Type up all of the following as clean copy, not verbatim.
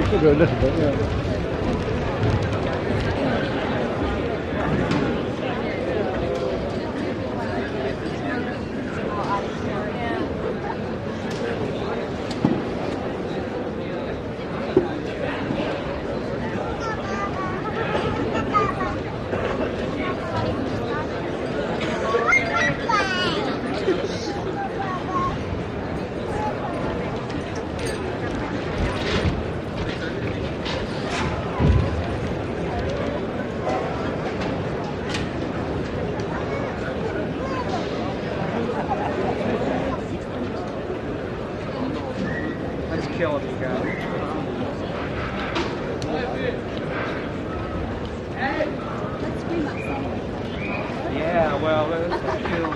Should go a little bit, yeah. Let's kill this guy. Yeah, well, let's kill.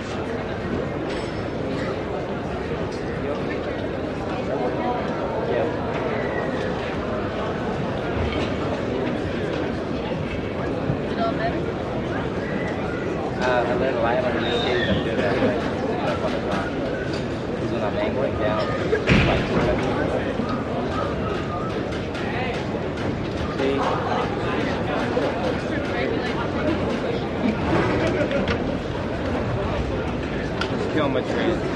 A little light on the case, I do that way. Up on the top. Because when I'm angling down, like see? Let's kill my tree.